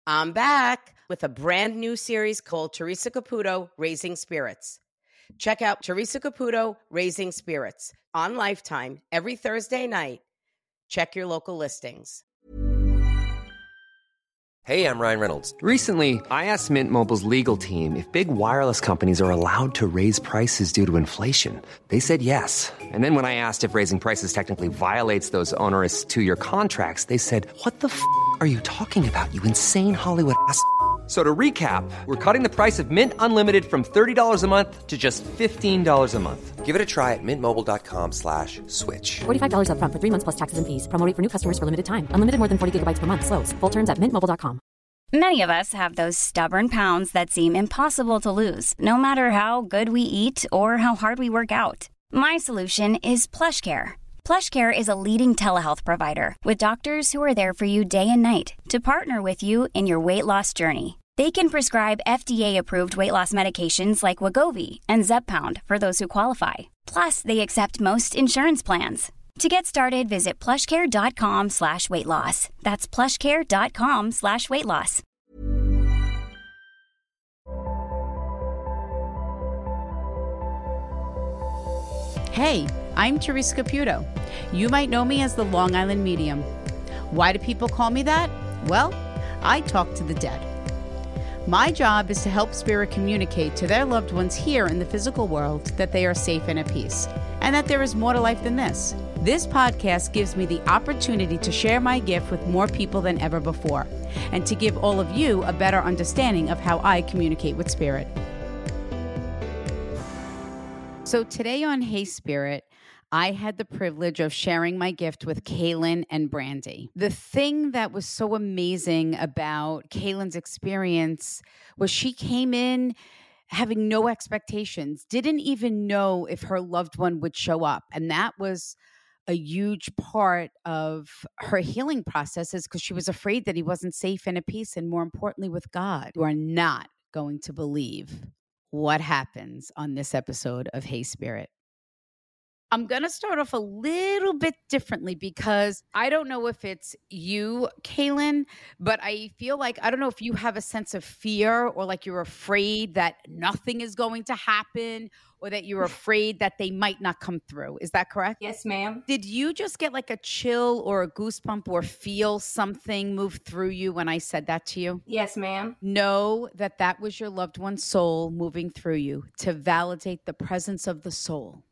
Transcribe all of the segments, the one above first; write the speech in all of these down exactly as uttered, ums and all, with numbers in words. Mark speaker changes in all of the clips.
Speaker 1: I'm back with a brand new series called Teresa Caputo, Raising Spirits. Check out Teresa Caputo, Raising Spirits on Lifetime every Thursday night. Check your local listings.
Speaker 2: Hey, I'm Ryan Reynolds. Recently, I asked Mint Mobile's legal team if big wireless companies are allowed to raise prices due to inflation. They said yes. And then when I asked if raising prices technically violates those onerous two-year contracts, they said, what the f*** are you talking about, you insane Hollywood ass f- So to recap, we're cutting the price of Mint Unlimited from thirty dollars a month to just fifteen dollars a month. Give it a try at mintmobile.com slash switch.
Speaker 3: forty-five dollars up front for three months plus taxes and fees. Promo rate for new customers for limited time. Unlimited more than forty gigabytes per month. Slows full terms at mint mobile dot com.
Speaker 4: Many of us have those stubborn pounds that seem impossible to lose, no matter how good we eat or how hard we work out. My solution is PlushCare. PlushCare is a leading telehealth provider with doctors who are there for you day and night to partner with you in your weight loss journey. They can prescribe F D A-approved weight loss medications like Wegovy and Zepbound for those who qualify. Plus, they accept most insurance plans. To get started, visit plushcare.com slash weight loss. That's plushcare.com slash weight loss.
Speaker 5: Hey, I'm Teresa Caputo. You might know me as the Long Island Medium. Why do people call me that? Well, I talk to the dead. My job is to help spirit communicate to their loved ones here in the physical world that they are safe and at peace, and that there is more to life than this. This podcast gives me the opportunity to share my gift with more people than ever before, and to give all of you a better understanding of how I communicate with spirit. So today on Hey Spirit, I had the privilege of sharing my gift with Kaylin and Brandy. The thing that was so amazing about Kaylin's experience was she came in having no expectations, didn't even know if her loved one would show up. And that was a huge part of her healing processes because she was afraid that he wasn't safe and at peace, and more importantly, with God. You are not going to believe what happens on this episode of Hey Spirit. I'm going to start off a little bit differently because I don't know if it's you, Kaylin, but I feel like, I don't know if you have a sense of fear or like you're afraid that nothing is going to happen or that you're afraid that they might not come through. Is that correct?
Speaker 6: Yes, ma'am.
Speaker 5: Did you just get like a chill or a goosebump or feel something move through you when I said that to you?
Speaker 6: Yes, ma'am.
Speaker 5: Know that that was your loved one's soul moving through you to validate the presence of the soul.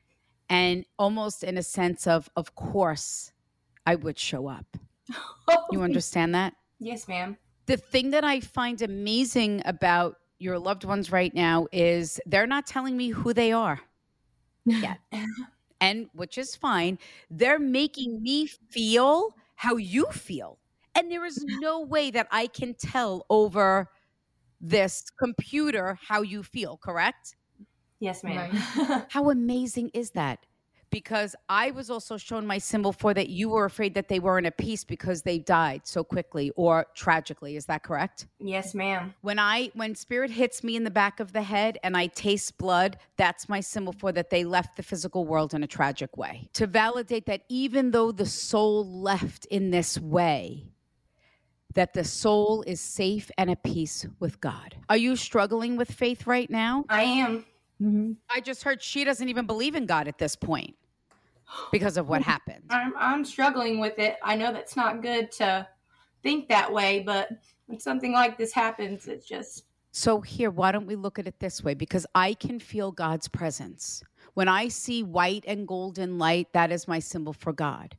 Speaker 5: And almost in a sense of, of course, I would show up. You understand that?
Speaker 6: Yes, ma'am.
Speaker 5: The thing that I find amazing about your loved ones right now is they're not telling me who they are yet. And which is fine. They're making me feel how you feel. And there is no way that I can tell over this computer how you feel, correct?
Speaker 6: Yes, ma'am.
Speaker 5: How amazing is that? Because I was also shown my symbol for that you were afraid that they weren't at peace because they died so quickly or tragically. Is that correct?
Speaker 6: Yes, ma'am.
Speaker 5: When I when spirit hits me in the back of the head and I taste blood, that's my symbol for that they left the physical world in a tragic way. To validate that even though the soul left in this way, that the soul is safe and at peace with God. Are you struggling with faith right now?
Speaker 6: I am.
Speaker 5: Mm-hmm. I just heard she doesn't even believe in God at this point because of what happened.
Speaker 6: I'm, I'm struggling with it. I know that's not good to think that way, but when something like this happens, it's just...
Speaker 5: So here, why don't we look at it this way? Because I can feel God's presence. When I see white and golden light, that is my symbol for God.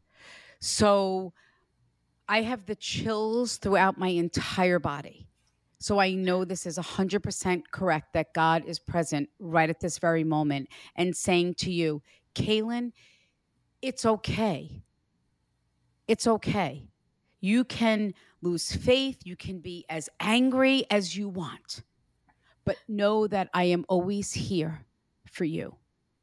Speaker 5: So I have the chills throughout my entire body. So I know this is one hundred percent correct, that God is present right at this very moment and saying to you, Kaylin, it's okay. It's okay. You can lose faith. You can be as angry as you want. But know that I am always here for you.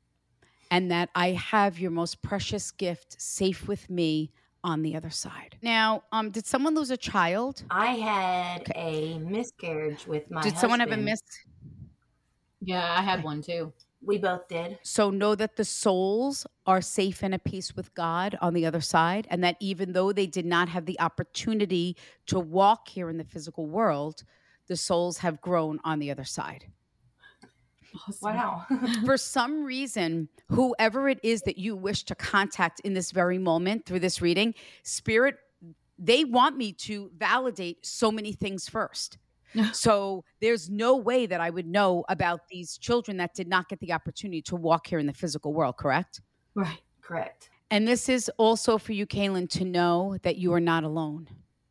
Speaker 5: And that I have your most precious gift safe with me on the other side. Now, um, did someone lose a child?
Speaker 6: I had
Speaker 5: Okay.
Speaker 6: a miscarriage with my
Speaker 5: Did
Speaker 6: husband.
Speaker 5: someone have a miss?
Speaker 7: Yeah, I had one too.
Speaker 6: We both did.
Speaker 5: So know that the souls are safe and at peace with God on the other side, and that even though they did not have the opportunity to walk here in the physical world, the souls have grown on the other side.
Speaker 6: Awesome. Wow.
Speaker 5: For some reason, whoever it is that you wish to contact in this very moment through this reading, Spirit, they want me to validate so many things first. So there's no way that I would know about these children that did not get the opportunity to walk here in the physical world, correct?
Speaker 6: Right, correct.
Speaker 5: And this is also for you, Kaylin, to know that you are not alone.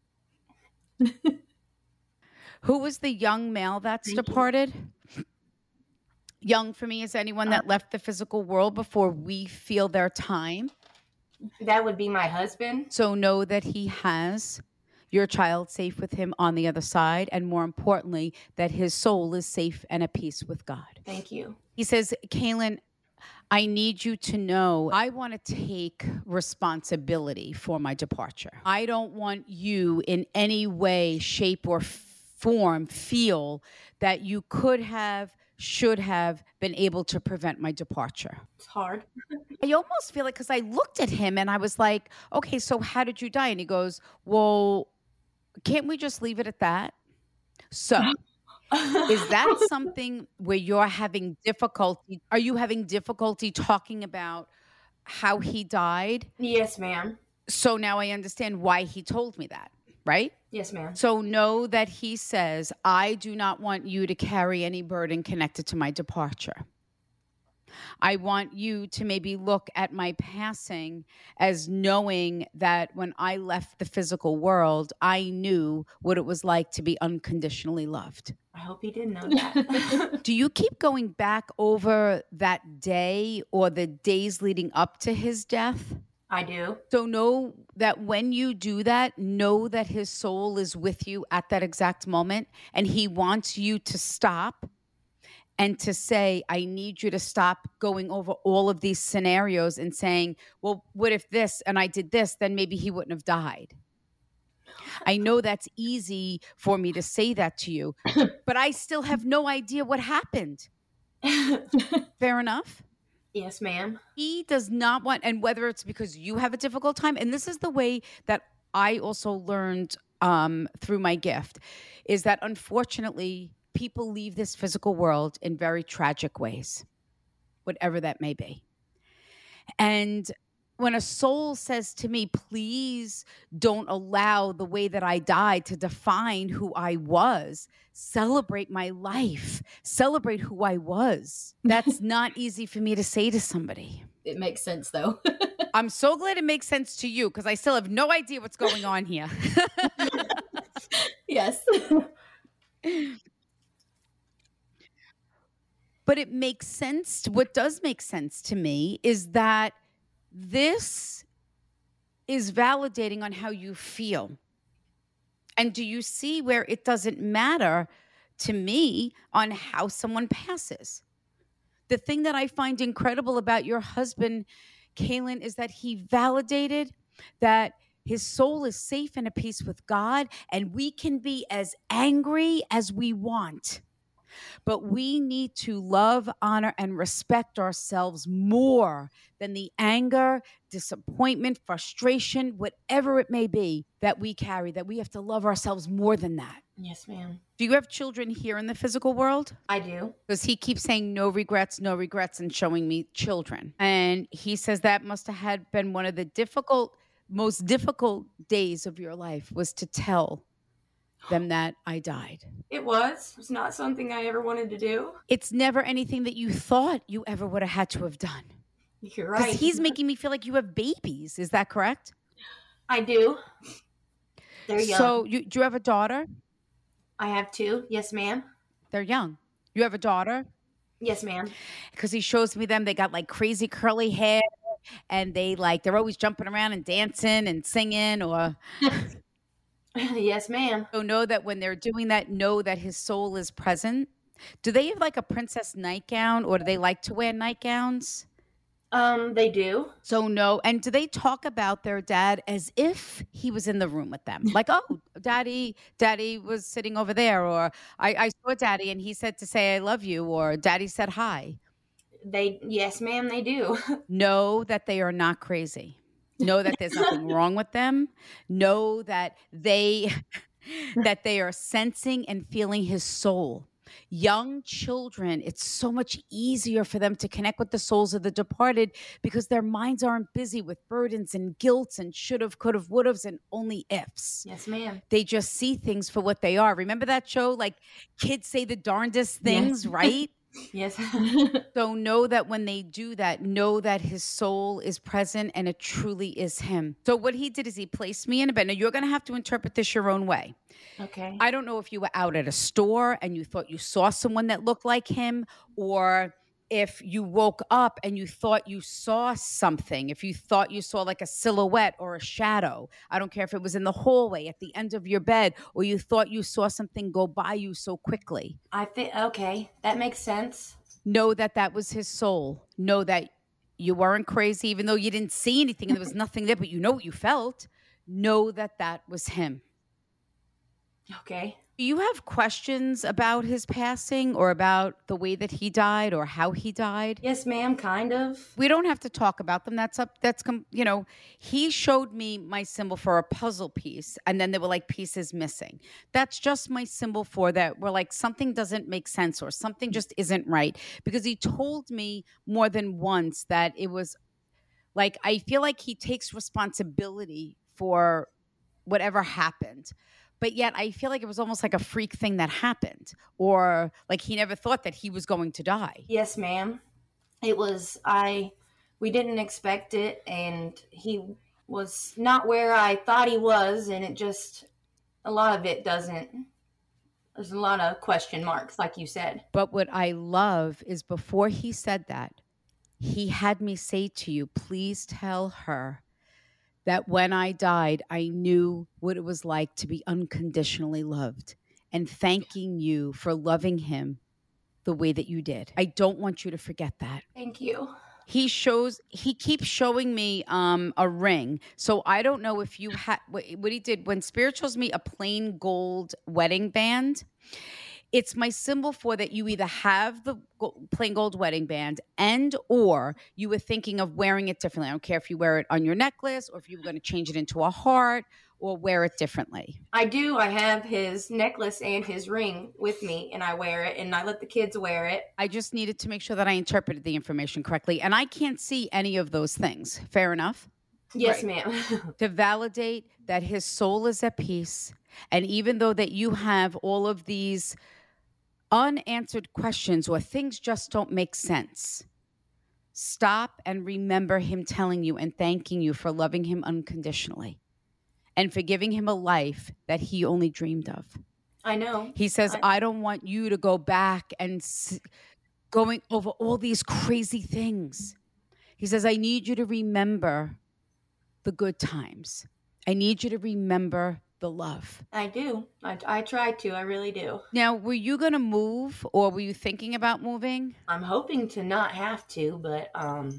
Speaker 5: Who was the young male that's Thank departed? You. Young for me is anyone that left the physical world before we feel their time.
Speaker 6: That would be my husband.
Speaker 5: So know that he has your child safe with him on the other side, and more importantly, that his soul is safe and at peace with God.
Speaker 6: Thank you.
Speaker 5: He says, Kaylin, I need you to know I want to take responsibility for my departure. I don't want you in any way, shape, or form feel that you could have, should have been able to prevent my departure.
Speaker 6: It's hard.
Speaker 5: I almost feel like, because I looked at him and I was like, okay, so how did you die? And he goes, well, can't we just leave it at that? So is that something where you're having difficulty? Are you having difficulty talking about how he died?
Speaker 6: Yes, ma'am.
Speaker 5: So now I understand why he told me that, right?
Speaker 6: Yes, ma'am.
Speaker 5: So know that he says, I do not want you to carry any burden connected to my departure. I want you to maybe look at my passing as knowing that when I left the physical world, I knew what it was like to be unconditionally loved.
Speaker 6: I hope he didn't know that.
Speaker 5: Do you keep going back over that day or the days leading up to his death?
Speaker 6: I do.
Speaker 5: So know that when you do that, know that his soul is with you at that exact moment, and he wants you to stop and to say, I need you to stop going over all of these scenarios and saying, well, what if this and I did this, then maybe he wouldn't have died. I know that's easy for me to say that to you, but I still have no idea what happened. Fair enough?
Speaker 6: Yes, ma'am.
Speaker 5: He does not want, and whether it's because you have a difficult time, and this is the way that I also learned um, through my gift, is that unfortunately, people leave this physical world in very tragic ways, whatever that may be. And when a soul says to me, please don't allow the way that I died to define who I was, celebrate my life, celebrate who I was. That's not easy for me to say to somebody.
Speaker 7: It makes sense, though.
Speaker 5: I'm so glad it makes sense to you, because I still have no idea what's going on here.
Speaker 7: Yes.
Speaker 5: But it makes sense. What does make sense to me is that this is validating on how you feel. And do you see where it doesn't matter to me on how someone passes? The thing that I find incredible about your husband, Kaylin, is that he validated that his soul is safe and at peace with God, and we can be as angry as we want. But we need to love, honor, and respect ourselves more than the anger, disappointment, frustration, whatever it may be that we carry, that we have to love ourselves more than that.
Speaker 6: Yes, ma'am.
Speaker 5: Do you have children here in the physical world?
Speaker 6: I do.
Speaker 5: Because he keeps saying no regrets, no regrets, and showing me children. And he says that must have had been one of the difficult, most difficult days of your life, was to tell them that I died.
Speaker 6: It was. It's not something I ever wanted to do.
Speaker 5: It's never anything that you thought you ever would have had to have done.
Speaker 6: You're right.
Speaker 5: Because he's making me feel like you have babies. Is that correct?
Speaker 6: I do. They're young.
Speaker 5: So you, do you have a daughter?
Speaker 6: I have two. Yes, ma'am.
Speaker 5: They're young. You have a daughter?
Speaker 6: Yes, ma'am.
Speaker 5: Because he shows me them. They got like crazy curly hair, and they like, they're always jumping around and dancing and singing or...
Speaker 6: Yes, ma'am.
Speaker 5: So know that when they're doing that, know that his soul is present. Do they have like a princess nightgown, or do they like to wear nightgowns?
Speaker 6: Um, they do.
Speaker 5: So no. And do they talk about their dad as if he was in the room with them? Like, oh, daddy, daddy was sitting over there, or I, I saw daddy and he said to say, I love you, or daddy said hi.
Speaker 6: They, yes, ma'am, they do.
Speaker 5: Know that they are not crazy. Know that there's nothing wrong with them. Know that they that they are sensing and feeling his soul. Young children, it's so much easier for them to connect with the souls of the departed because their minds aren't busy with burdens and guilts and should've, could've, would've's and only ifs.
Speaker 6: Yes, ma'am.
Speaker 5: They just see things for what they are. Remember that show? Like kids say the darndest things, yes. Right?
Speaker 6: Yes.
Speaker 5: So know that when they do that, know that his soul is present and it truly is him. So what he did is he placed me in a bed. Now you're going to have to interpret this your own way.
Speaker 6: Okay.
Speaker 5: I don't know if you were out at a store and you thought you saw someone that looked like him, or if you woke up and you thought you saw something, if you thought you saw like a silhouette or a shadow. I don't care if it was in the hallway at the end of your bed, or you thought you saw something go by you so quickly.
Speaker 6: I think, okay, that makes sense.
Speaker 5: Know that that was his soul. Know that you weren't crazy, even though you didn't see anything and there was nothing there, but you know what you felt. Know that that was him.
Speaker 6: Okay.
Speaker 5: Do you have questions about his passing or about the way that he died or how he died?
Speaker 6: Yes, ma'am, kind of.
Speaker 5: We don't have to talk about them. That's up. That's, you know, he showed me my symbol for a puzzle piece and then there were like pieces missing. That's just my symbol for that. Where like something doesn't make sense or something just isn't right, because he told me more than once that it was like, I feel like he takes responsibility for whatever happened. But yet I feel like it was almost like a freak thing that happened, or like he never thought that he was going to die.
Speaker 6: Yes, ma'am. It was, I, we didn't expect it, and he was not where I thought he was, and it just, a lot of it doesn't, there's a lot of question marks, like you said.
Speaker 5: But what I love is before he said that, he had me say to you, please tell her that when I died, I knew what it was like to be unconditionally loved, and thanking you for loving him the way that you did. I don't want you to forget that.
Speaker 6: Thank you.
Speaker 5: He shows, he keeps showing me um, a ring. So I don't know if you had, what, what he did, when Spirit shows me a plain gold wedding band, it's my symbol for that you either have the plain gold wedding band and or you were thinking of wearing it differently. I don't care if you wear it on your necklace or if you were going to change it into a heart or wear it differently.
Speaker 6: I do. I have his necklace and his ring with me, and I wear it, and I let the kids wear it.
Speaker 5: I just needed to make sure that I interpreted the information correctly, and I can't see any of those things. Fair enough?
Speaker 6: Yes,
Speaker 5: right.
Speaker 6: ma'am.
Speaker 5: To validate that his soul is at peace, and even though that you have all of these unanswered questions or things just don't make sense, stop and remember him telling you and thanking you for loving him unconditionally and for giving him a life that he only dreamed of.
Speaker 6: I know.
Speaker 5: He says,
Speaker 6: I,
Speaker 5: I don't want you to go back and s- going over all these crazy things. He says, I need you to remember the good times. I need you to remember the love.
Speaker 6: I do. I, I try to. I really do.
Speaker 5: Now, were you going to move, or were you thinking about moving?
Speaker 6: I'm hoping to not have to, but um,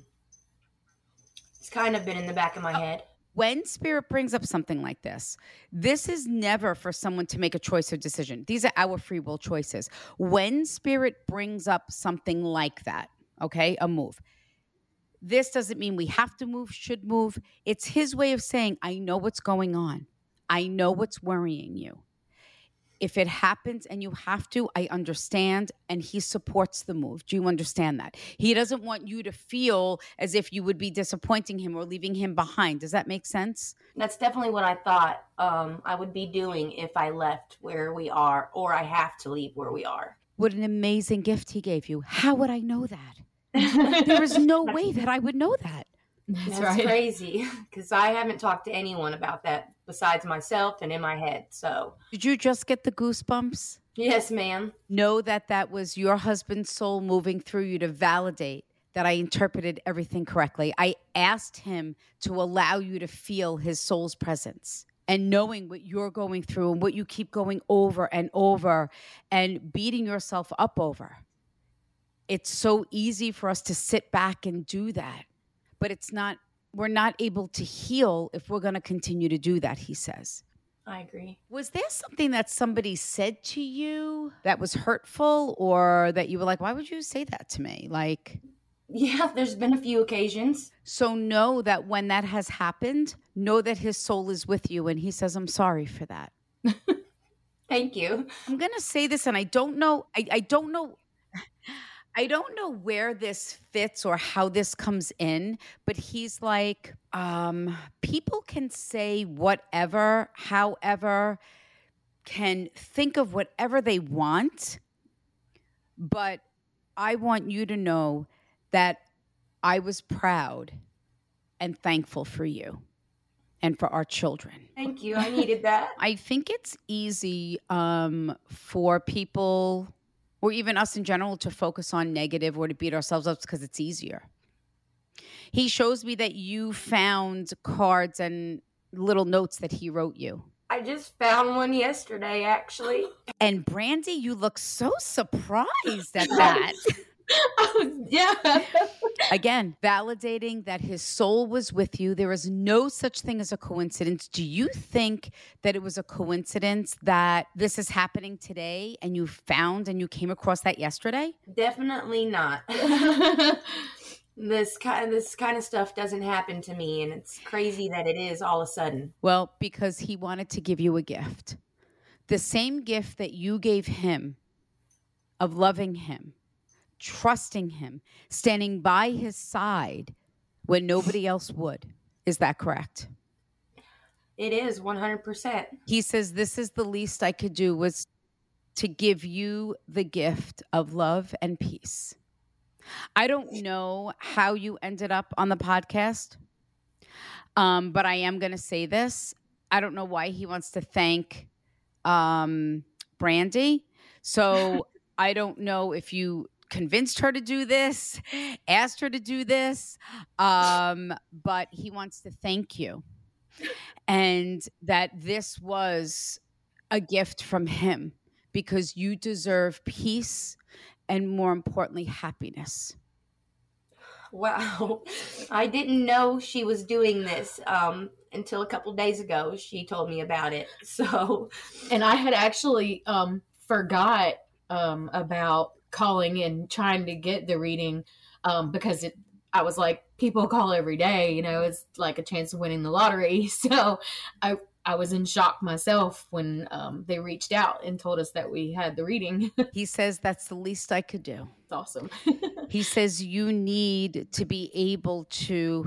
Speaker 6: it's kind of been in the back of my head.
Speaker 5: When Spirit brings up something like this, this is never for someone to make a choice or decision. These are our free will choices. When Spirit brings up something like that, okay, a move, this doesn't mean we have to move, should move. It's his way of saying, I know what's going on. I know what's worrying you. If it happens and you have to, I understand, and he supports the move. Do you understand that? He doesn't want you to feel as if you would be disappointing him or leaving him behind. Does that make sense?
Speaker 6: That's definitely what I thought um, I would be doing if I left where we are, or I have to leave where we are.
Speaker 5: What an amazing gift he gave you. How would I know that? There is no way that I would know that.
Speaker 6: That's, That's right. Crazy, because I haven't talked to anyone about that besides myself and in my head. So,
Speaker 5: did you just get the goosebumps?
Speaker 6: Yes, ma'am.
Speaker 5: Know that that was your husband's soul moving through you to validate that I interpreted everything correctly. I asked him to allow you to feel his soul's presence, and knowing what you're going through and what you keep going over and over and beating yourself up over. It's so easy for us to sit back and do that. But it's not, we're not able to heal if we're going to continue to do that, he says.
Speaker 6: I agree.
Speaker 5: Was there something that somebody said to you that was hurtful, or that you were like, why would you say that to me? Like,
Speaker 6: Yeah, there's been a few occasions.
Speaker 5: So know that when that has happened, know that his soul is with you. And he says, I'm sorry for that.
Speaker 6: Thank you.
Speaker 5: I'm going to say this, and I don't know, I, I don't know, I don't know where this fits or how this comes in, but he's like, um, people can say whatever, however, can think of whatever they want, but I want you to know that I was proud and thankful for you and for our children.
Speaker 6: Thank you. I needed that.
Speaker 5: I think it's easy um, for people, or even us in general, to focus on negative or to beat ourselves up because it's easier. He shows me that you found cards and little notes that he wrote you.
Speaker 6: I just found one yesterday, actually.
Speaker 5: And Brandy, you look so surprised at that.
Speaker 6: Oh, yeah.
Speaker 5: Again, validating that his soul was with you. There is no such thing as a coincidence. Do you think that it was a coincidence that this is happening today and you found and you came across that yesterday?
Speaker 6: Definitely not. This kind of, this kind of stuff doesn't happen to me, and it's crazy that it is all of a sudden.
Speaker 5: Well, because he wanted to give you a gift. The same gift that you gave him of loving him, trusting him, standing by his side when nobody else would. Is that correct?
Speaker 6: It is one hundred percent.
Speaker 5: He says, this is the least I could do was to give you the gift of love and peace. I don't know how you ended up on the podcast, um, but I am going to say this. I don't know why he wants to thank um, Brandy. So I don't know if you convinced her to do this, asked her to do this, um, but he wants to thank you. And that this was a gift from him because you deserve peace and, more importantly, happiness.
Speaker 6: Wow. I didn't know she was doing this um, until a couple days ago. She told me about it. So,
Speaker 7: and I had actually um, forgot um, about calling and trying to get the reading um, because it, I was like, people call every day, you know, it's like a chance of winning the lottery. So I I was in shock myself when um, they reached out and told us that we had the reading.
Speaker 5: He says, that's the least I could do.
Speaker 7: It's awesome.
Speaker 5: He says you need to be able to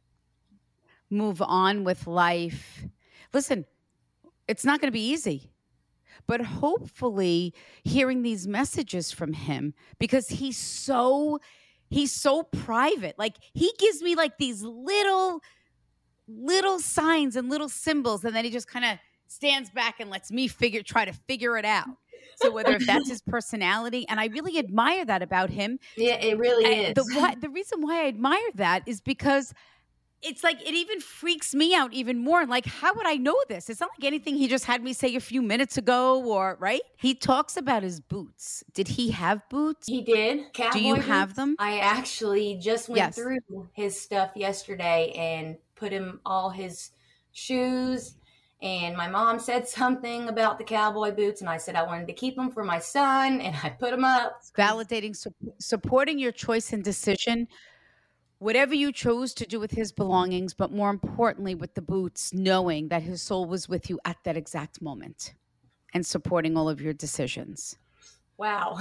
Speaker 5: move on with life. Listen, it's not going to be easy, but hopefully hearing these messages from him, because he's so, he's so private. Like he gives me like these little little signs and little symbols, and then he just kind of stands back and lets me figure try to figure it out. So whether if that's his personality, and I really admire that about him.
Speaker 6: Yeah, it really
Speaker 5: and
Speaker 6: is.
Speaker 5: The, why, the reason why I admire that is because it's like it even freaks me out even more. Like, how would I know this? It's not like anything he just had me say a few minutes ago, or right? He talks about his boots. Did he have boots?
Speaker 6: He did. Cowboy
Speaker 5: Do you
Speaker 6: boots.
Speaker 5: have them?
Speaker 6: I actually just went
Speaker 5: Yes.
Speaker 6: through his stuff yesterday and put him all his shoes. And my mom said something about the cowboy boots, and I said I wanted to keep them for my son, and I put them up.
Speaker 5: Validating, su- supporting your choice and decision, whatever you chose to do with his belongings, but more importantly with the boots, knowing that his soul was with you at that exact moment and supporting all of your decisions.
Speaker 6: Wow.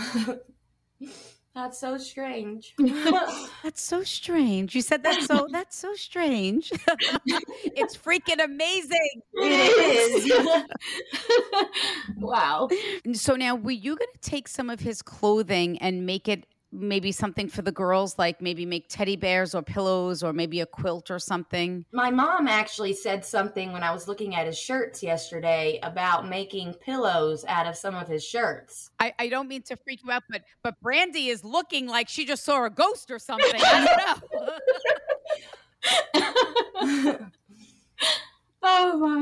Speaker 6: That's so strange.
Speaker 5: That's so strange. You said that's so that's so strange. It's freaking amazing.
Speaker 6: It is.
Speaker 7: Wow.
Speaker 5: So now, were you going to take some of his clothing and make it maybe something for the girls, like maybe make teddy bears or pillows or maybe a quilt or something?
Speaker 6: My mom actually said something when I was looking at his shirts yesterday about making pillows out of some of his shirts.
Speaker 5: I, I don't mean to freak you out, but but Brandy is looking like she just saw a ghost or something. I don't know.
Speaker 7: Oh my.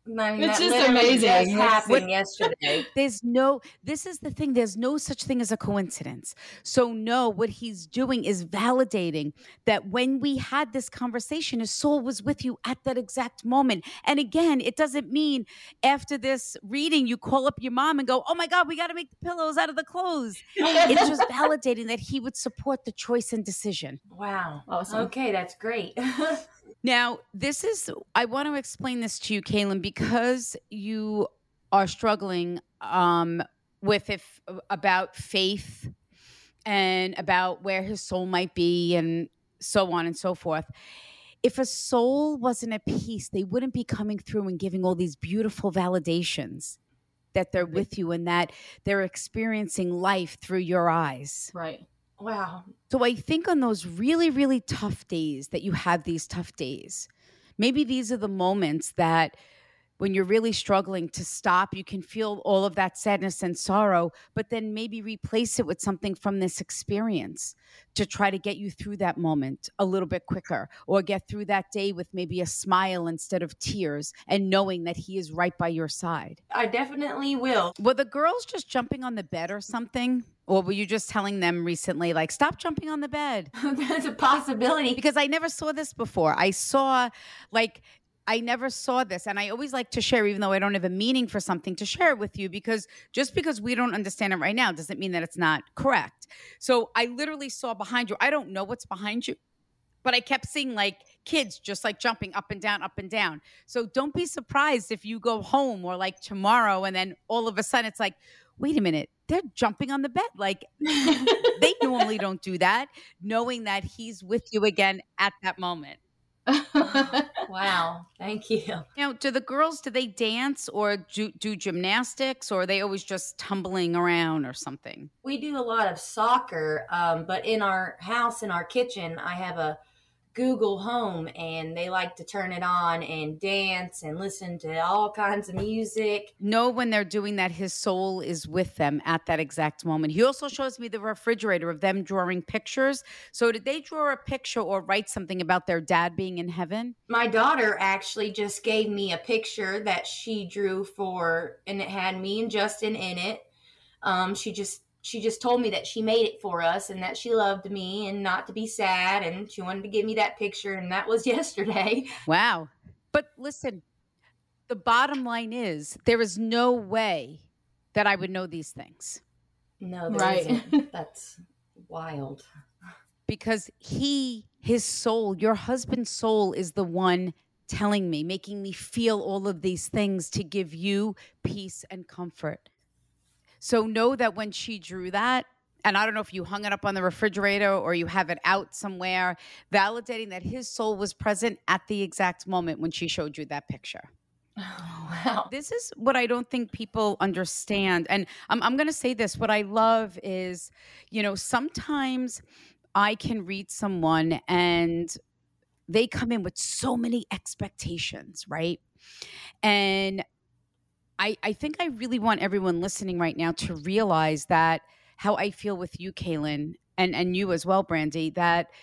Speaker 6: I mean,
Speaker 7: It's
Speaker 6: that
Speaker 7: just
Speaker 6: literally
Speaker 7: amazing.
Speaker 6: just
Speaker 7: It's-
Speaker 6: happened yesterday.
Speaker 5: There's no, this is the thing. There's no such thing as a coincidence. So no, what he's doing is validating that when we had this conversation, his soul was with you at that exact moment. And again, it doesn't mean after this reading, you call up your mom and go, oh my God, we got to make the pillows out of the clothes. It's just validating that he would support the choice and decision.
Speaker 6: Wow.
Speaker 7: Awesome.
Speaker 6: Okay, that's great.
Speaker 5: Now, this is, I want to explain this to you, Kaylin, because you are struggling um, with if about faith and about where his soul might be and so on and so forth. If a soul wasn't at peace, they wouldn't be coming through and giving all these beautiful validations that they're with you and that they're experiencing life through your eyes.
Speaker 7: Right.
Speaker 6: Wow.
Speaker 5: So I think on those really, really tough days that you have these tough days, maybe these are the moments that when you're really struggling to stop, you can feel all of that sadness and sorrow, but then maybe replace it with something from this experience to try to get you through that moment a little bit quicker, or get through that day with maybe a smile instead of tears and knowing that he is right by your side.
Speaker 6: I definitely will.
Speaker 5: Were the girls just jumping on the bed or something? Or were you just telling them recently, like, stop jumping on the bed?
Speaker 6: That's a possibility.
Speaker 5: Because I never saw this before. I saw, like, I never saw this. And I always like to share, even though I don't have a meaning for something, to share it with you, because just because we don't understand it right now doesn't mean that it's not correct. So I literally saw behind you. I don't know what's behind you, but I kept seeing like kids just like jumping up and down, up and down. So don't be surprised if you go home or like tomorrow and then all of a sudden it's like, wait a minute, they're jumping on the bed. Like they normally don't do that, knowing that he's with you again at that moment.
Speaker 6: Wow. Thank you.
Speaker 5: Now, do the girls, do they dance or do, do gymnastics, or are they always just tumbling around or something?
Speaker 6: We do a lot of soccer, um, but in our house, in our kitchen, I have a Google Home, and they like to turn it on and dance and listen to all kinds of music.
Speaker 5: Know when they're doing that, his soul is with them at that exact moment. He also shows me the refrigerator of them drawing pictures. So did they draw a picture or write something about their dad being in heaven?
Speaker 6: My daughter actually just gave me a picture that she drew for, and it had me and Justin in it. Um, she just She just told me that she made it for us and that she loved me and not to be sad. And she wanted to give me that picture. And that was yesterday.
Speaker 5: Wow. But listen, the bottom line is there is no way that I would know these things.
Speaker 6: No, there
Speaker 7: Right.
Speaker 6: isn't. That's wild.
Speaker 5: Because he, his soul, your husband's soul is the one telling me, making me feel all of these things to give you peace and comfort. So know that when she drew that, and I don't know if you hung it up on the refrigerator or you have it out somewhere, validating that his soul was present at the exact moment when she showed you that picture.
Speaker 6: Oh, wow.
Speaker 5: This is what I don't think people understand. And I'm, I'm going to say this. What I love is, you know, sometimes I can read someone and they come in with so many expectations, right? And I, I think I really want everyone listening right now to realize that how I feel with you, Kaylin, and, and you as well, Brandy, that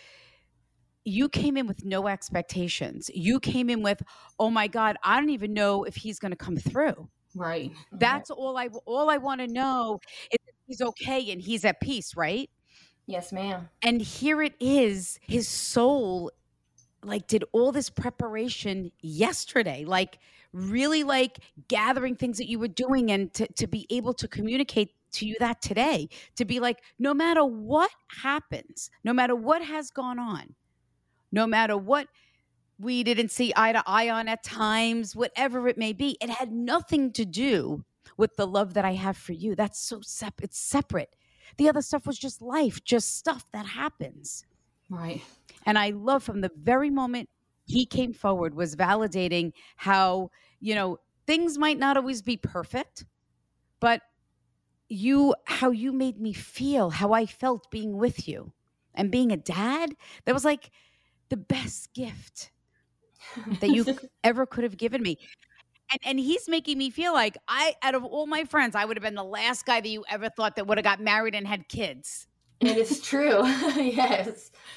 Speaker 5: you came in with no expectations. You came in with, oh my God, I don't even know if he's going to come through.
Speaker 7: Right.
Speaker 5: That's all I, all I want to know is that he's okay and he's at peace, right?
Speaker 6: Yes, ma'am.
Speaker 5: And here it is, his soul like did all this preparation yesterday, like really like gathering things that you were doing and to, to be able to communicate to you that today, to be like, no matter what happens, no matter what has gone on, no matter what we didn't see eye to eye on at times, whatever it may be, it had nothing to do with the love that I have for you. That's so separate. It's separate. The other stuff was just life, just stuff that happens.
Speaker 7: Right.
Speaker 5: And I love from the very moment he came forward was validating how, you know, things might not always be perfect, but you, how you made me feel, how I felt being with you and being a dad, that was like the best gift that you ever could have given me. And, and he's making me feel like I, out of all my friends, I would have been the last guy that you ever thought that would have got married and had kids.
Speaker 6: It is true. Yes.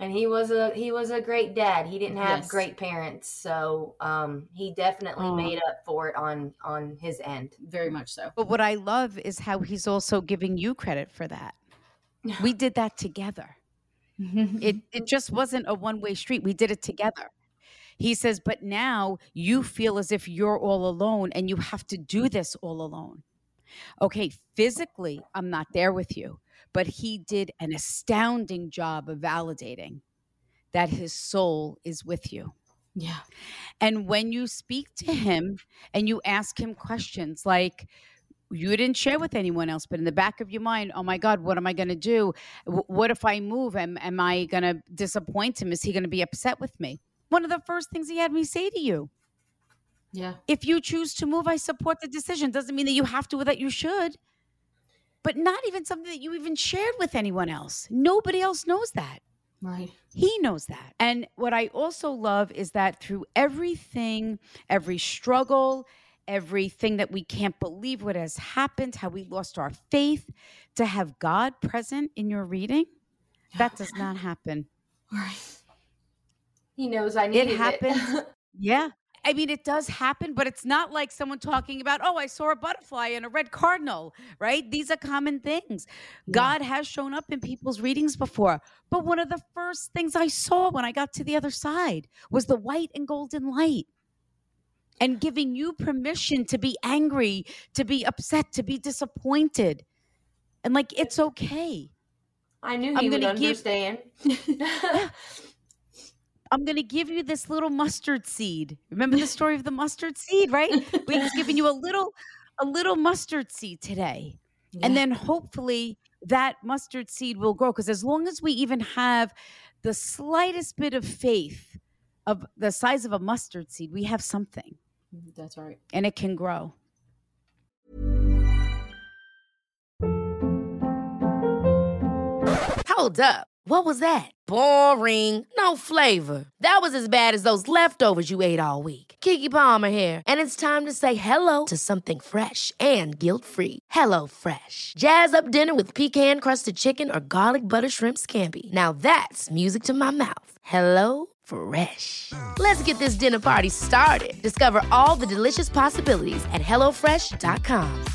Speaker 6: And he was a he was a great dad. He didn't have
Speaker 7: Yes.
Speaker 6: great parents, so um, he definitely
Speaker 5: Oh.
Speaker 6: made up for it on on his end.
Speaker 7: Very much so.
Speaker 5: But what I love is how he's also giving you credit for that. We did that together. It it just wasn't a one-way street. We did it together. He says, but now you feel as if you're all alone and you have to do this all alone. Okay, physically, I'm not there with you, but he did an astounding job of validating that his soul is with you.
Speaker 7: Yeah.
Speaker 5: And when you speak to him and you ask him questions like, you didn't share with anyone else, but in the back of your mind, oh my God, what am I going to do? W- what if I move? Am, am I going to disappoint him? Is he going to be upset with me? One of the first things he had me say to you,
Speaker 7: Yeah.
Speaker 5: if you choose to move, I support the decision. Doesn't mean that you have to or that you should, but not even something that you even shared with anyone else. Nobody else knows that.
Speaker 7: Right.
Speaker 5: He knows that. And what I also love is that through everything, every struggle, everything that we can't believe what has happened, how we lost our faith, to have God present in your reading, that does not happen.
Speaker 6: Right. He knows I needed
Speaker 5: It
Speaker 6: it.
Speaker 5: happens. Yeah. I mean, it does happen, but it's not like someone talking about, oh, I saw a butterfly and a red cardinal, right? These are common things. God has shown up in people's readings before. But one of the first things I saw when I got to the other side was the white and golden light, and giving you permission to be angry, to be upset, to be disappointed. And like, it's okay.
Speaker 6: I knew
Speaker 5: I'm
Speaker 6: he would
Speaker 5: gonna give-
Speaker 6: understand.
Speaker 5: I'm going to give you this little mustard seed. Remember the story of the mustard seed, right? We're giving you a little, a little mustard seed today. And then hopefully that mustard seed will grow. Because as long as we even have the slightest bit of faith of the size of a mustard seed, we have something.
Speaker 7: That's right.
Speaker 5: And it can grow.
Speaker 8: Hold up. What was that? Boring. No flavor. That was as bad as those leftovers you ate all week. Keke Palmer here, and it's time to say hello to something fresh and guilt-free. Hello Fresh. Jazz up dinner with pecan-crusted chicken or garlic butter shrimp scampi. Now that's music to my mouth. Hello Fresh. Let's get this dinner party started. Discover all the delicious possibilities at hello fresh dot com.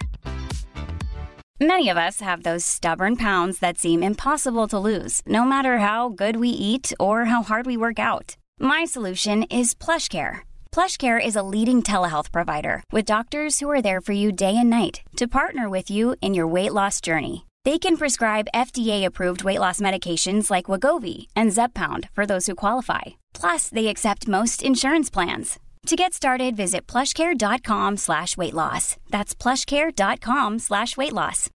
Speaker 4: Many of us have those stubborn pounds that seem impossible to lose, no matter how good we eat or how hard we work out. My solution is PlushCare. PlushCare is a leading telehealth provider with doctors who are there for you day and night to partner with you in your weight loss journey. They can prescribe F D A-approved weight loss medications like Wegovy and Zepbound for those who qualify. Plus, they accept most insurance plans. To get started, visit plushcare.com slash weight loss. That's plushcare.com slash weight loss.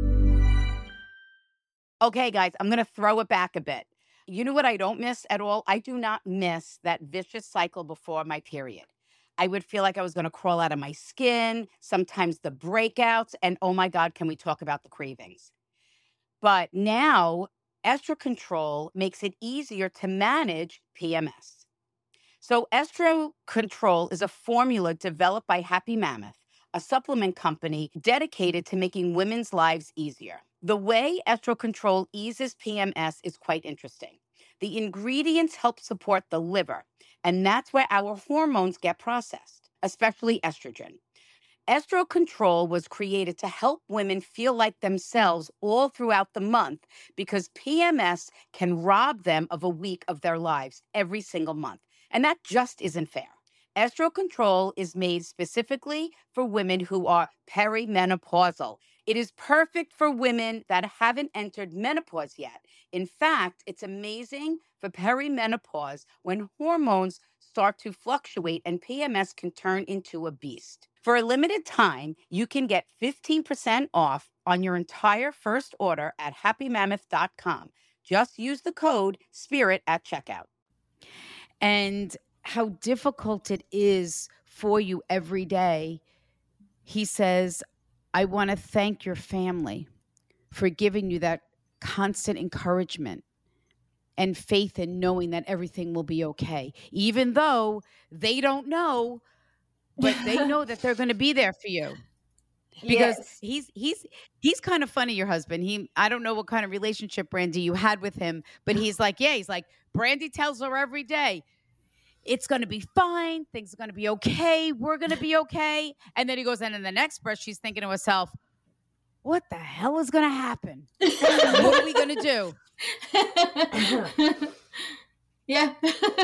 Speaker 1: Okay, guys, I'm going to throw it back a bit. You know what I don't miss at all? I do not miss that vicious cycle before my period. I would feel like I was going to crawl out of my skin, sometimes the breakouts, and oh my God, can we talk about the cravings? But now, Estro Control makes it easier to manage P M S. So Estro Control is a formula developed by Happy Mammoth, a supplement company dedicated to making women's lives easier. The way Estro Control eases P M S is quite interesting. The ingredients help support the liver, and that's where our hormones get processed, especially estrogen. Estro Control was created to help women feel like themselves all throughout the month because P M S can rob them of a week of their lives every single month. And that just isn't fair. Estro Control is made specifically for women who are perimenopausal. It is perfect for women that haven't entered menopause yet. In fact, it's amazing for perimenopause when hormones start to fluctuate and P M S can turn into a beast. For a limited time, you can get fifteen percent off on your entire first order at happy mammoth dot com. Just use the code SPIRIT at checkout.
Speaker 5: And how difficult it is for you every day. He says, I want to thank your family for giving you that constant encouragement and faith in knowing that everything will be okay, even though they don't know, but they know that they're going to be there for you. Because
Speaker 6: Yes.
Speaker 5: he's he's he's kind of funny, your husband. He I don't know what kind of relationship, Brandy, you had with him, but he's like, yeah, he's like, Brandy tells her every day, it's going to be fine. Things are going to be okay. We're going to be okay. And then he goes, and in the next breath, she's thinking to herself, what the hell is going to happen? What are we going to do?
Speaker 7: Yeah.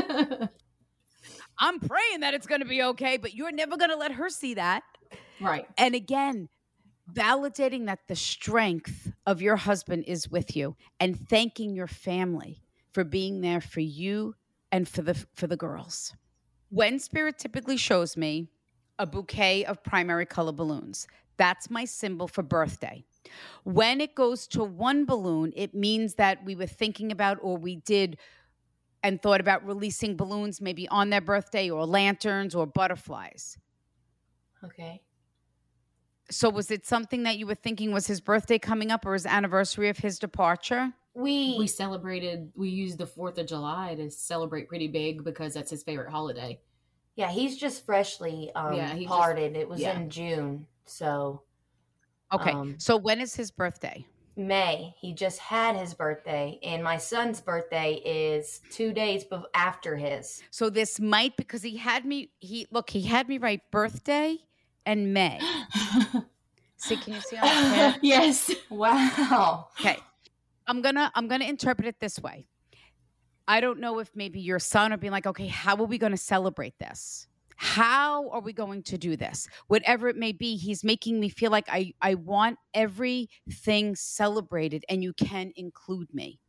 Speaker 5: I'm praying that it's going to be okay, but you're never going to let her see that.
Speaker 7: Right.
Speaker 5: And again, validating that the strength of your husband is with you and thanking your family for being there for you and for the for the girls. When Spirit typically shows me a bouquet of primary color balloons, that's my symbol for birthday. When it goes to one balloon, it means that we were thinking about or we did and thought about releasing balloons maybe on their birthday or lanterns or butterflies.
Speaker 6: Okay.
Speaker 5: So was it something that you were thinking was his birthday coming up or his anniversary of his departure?
Speaker 6: We
Speaker 7: We celebrated, we used the fourth of July to celebrate pretty big because that's his favorite holiday.
Speaker 6: yeah, he's just freshly um
Speaker 7: Yeah, he just-
Speaker 6: parted. It was
Speaker 7: yeah.
Speaker 6: in June. So
Speaker 5: Okay.
Speaker 6: Um,
Speaker 5: so when is his birthday?
Speaker 6: May. He just had his birthday, and my son's birthday is two days bef- after his.
Speaker 5: So this might, because he had me, he look, he had me write birthday and May. See, can you see on the tab?
Speaker 7: Yes.
Speaker 6: Wow.
Speaker 5: Okay. I'm gonna I'm gonna interpret it this way. I don't know if maybe your son would be like, okay, how are we going to celebrate this? How are we going to do this? Whatever it may be, he's making me feel like I, I want everything celebrated and you can include me.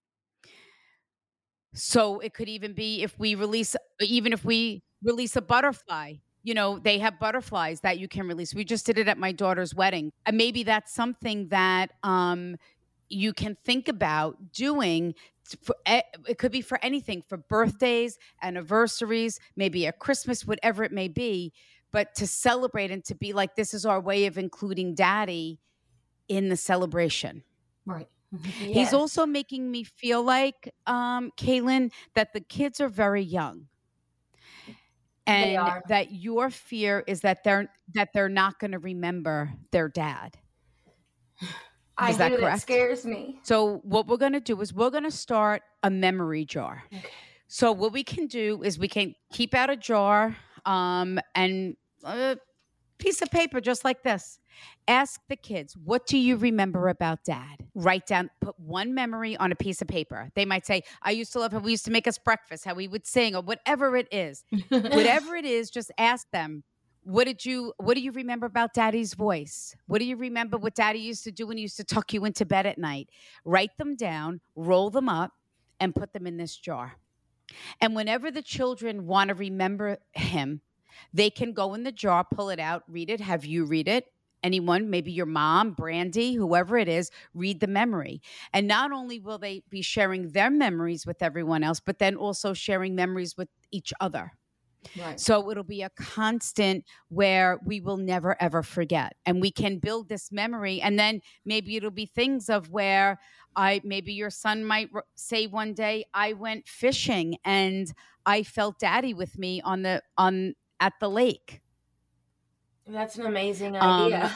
Speaker 5: So it could even be if we release, even if we release a butterfly, you know, they have butterflies that you can release. We just did it at my daughter's wedding. And maybe that's something that um, you can think about doing. For, it could be for anything, for birthdays, anniversaries, maybe at Christmas, whatever it may be, but to celebrate and to be like, this is our way of including daddy in the celebration.
Speaker 7: Right.
Speaker 5: He's
Speaker 6: Yes.
Speaker 5: also making me feel like, um, Kaylin, that the kids are very young. And
Speaker 6: are.
Speaker 5: that your fear is that they're that they're not going to remember their dad.
Speaker 6: I
Speaker 5: Is that
Speaker 6: do. That
Speaker 5: correct?
Speaker 6: scares me.
Speaker 5: So what we're going to do is we're going to start a memory jar.
Speaker 6: Okay.
Speaker 5: So what we can do is we can keep out a jar um, and a piece of paper just like this. Ask the kids, what do you remember about dad? Write down, put one memory on a piece of paper. They might say, I used to love how we used to make us breakfast, how we would sing, or whatever it is. Whatever it is, just ask them. What did you, what do you remember about daddy's voice? What do you remember what daddy used to do when he used to tuck you into bed at night? Write them down, roll them up, and put them in this jar. And whenever the children want to remember him, they can go in the jar, pull it out, read it, have you read it. Anyone, maybe your mom, Brandy, whoever it is, read the memory. And not only will they be sharing their memories with everyone else, but then also sharing memories with each other.
Speaker 7: Right.
Speaker 5: So it'll be a constant where we will never, ever forget. And we can build this memory. And then maybe it'll be things of where I, maybe your son might r- say one day, I went fishing and I felt daddy with me on the, on, at the lake.
Speaker 6: That's an amazing
Speaker 5: Um,
Speaker 6: idea.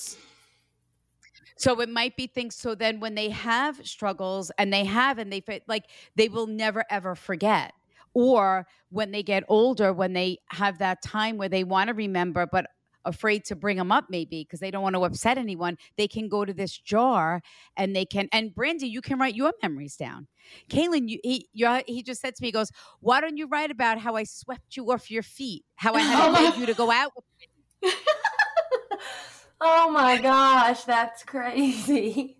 Speaker 5: So it might be things. So then when they have struggles and they have, and they fit, like they will never, ever forget. Or when they get older, when they have that time where they want to remember, but afraid to bring them up maybe because they don't want to upset anyone, they can go to this jar and they can, and Brandy, you can write your memories down. Kaylin, you, he, you, he just said to me, he goes, why don't you write about how I swept you off your feet? How I had to beg you to go out with me?
Speaker 6: Oh my gosh, that's crazy.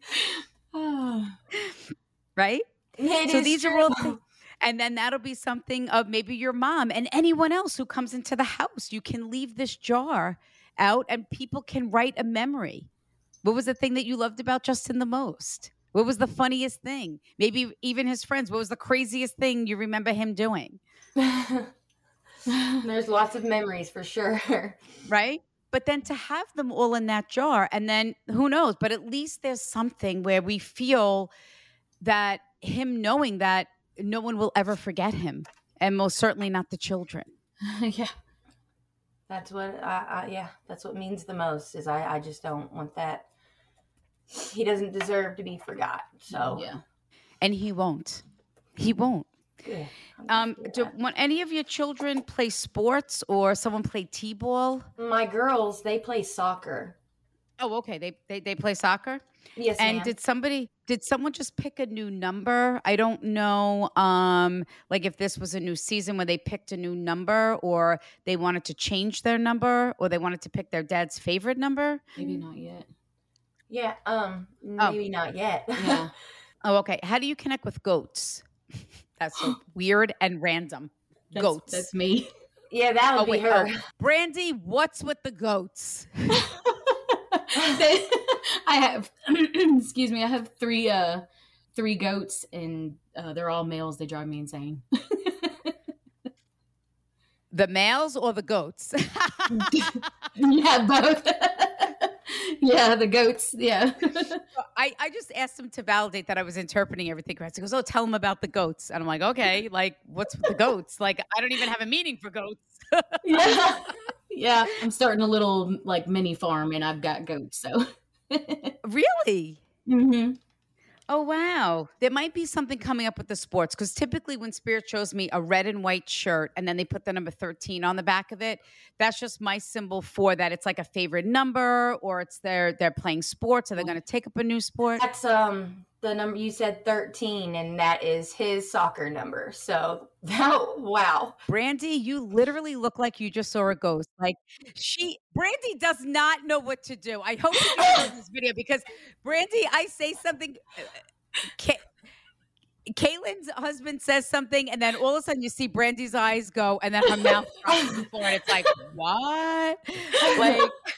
Speaker 5: Right?
Speaker 6: It
Speaker 5: So
Speaker 6: is
Speaker 5: these are
Speaker 6: true.
Speaker 5: all things. And then that'll be something of maybe your mom and anyone else who comes into the house. You can leave this jar out and people can write a memory. What was the thing that you loved about Justin the most? What was the funniest thing? Maybe even his friends. What was the craziest thing you remember him doing?
Speaker 6: There's lots of memories for sure.
Speaker 5: Right? But then to have them all in that jar and then who knows, but at least there's something where we feel that him knowing that no one will ever forget him, and most certainly not the children.
Speaker 7: Yeah.
Speaker 6: That's what I, I yeah, that's what means the most is I, I just don't want that. He doesn't deserve to be forgot. So
Speaker 7: Yeah.
Speaker 5: And he won't. He won't.
Speaker 6: good.
Speaker 5: Um, do want any of your children play sports or someone play t-ball?
Speaker 6: My girls, they play soccer.
Speaker 5: Oh, okay. They they, they play soccer?
Speaker 6: Yes,
Speaker 5: And
Speaker 6: ma'am.
Speaker 5: did somebody did someone just pick a new number? I don't know um like if this was a new season where they picked a new number or they wanted to change their number or they wanted to pick their dad's favorite number.
Speaker 7: Maybe not yet.
Speaker 6: Yeah, um,
Speaker 5: Oh.
Speaker 6: maybe not yet.
Speaker 7: Yeah.
Speaker 5: Oh, okay. How do you connect with goats? That's so weird and random.
Speaker 7: That's,
Speaker 5: Goats.
Speaker 7: That's me.
Speaker 6: Yeah, that would
Speaker 5: Oh,
Speaker 6: be
Speaker 5: wait,
Speaker 6: her.
Speaker 5: oh. Brandy, what's with the goats?
Speaker 7: They- I have, excuse me, I have three, uh, three goats, and uh, they're all males. They drive me insane.
Speaker 5: The males or the goats?
Speaker 7: Yeah, both. Yeah, the goats. Yeah.
Speaker 5: I, I just asked him to validate that I was interpreting everything correct. He goes, oh, tell him about the goats. And I'm like, okay, like, what's with the goats? Like, I don't even have a meaning for goats.
Speaker 7: Yeah. Yeah. I'm starting a little like mini farm, and I've got goats. So.
Speaker 5: Really?
Speaker 7: Mm-hmm.
Speaker 5: Oh, wow. There might be something coming up with the sports because typically when Spirit shows me a red and white shirt and then they put the number thirteen on the back of it, that's just my symbol for that. It's like a favorite number or it's their, they're playing sports or they're going to take up a new sport.
Speaker 6: That's um the number you said thirteen, and that is his soccer number. So that wow.
Speaker 5: Brandy, you literally look like you just saw a ghost. Like she, Brandy does not know what to do. I hope you can hear this video because Brandy, I say something. Ka- Kaylin's husband says something, and then all of a sudden you see Brandy's eyes go, and then her mouth drops to the floor, and it's like, what? Like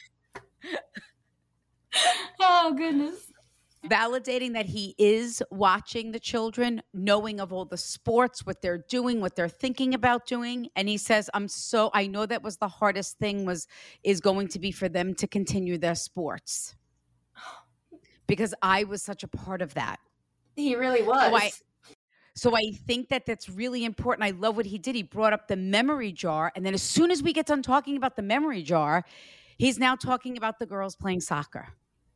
Speaker 7: Oh goodness.
Speaker 5: validating that he is watching the children, knowing of all the sports, what they're doing, what they're thinking about doing. And he says, I'm so, I know that was the hardest thing was, is going to be for them to continue their sports because I was such a part of that.
Speaker 6: He really was.
Speaker 5: So I, so I think that that's really important. I love what he did. He brought up the memory jar. And then as soon as we get done talking about the memory jar, he's now talking about the girls playing soccer.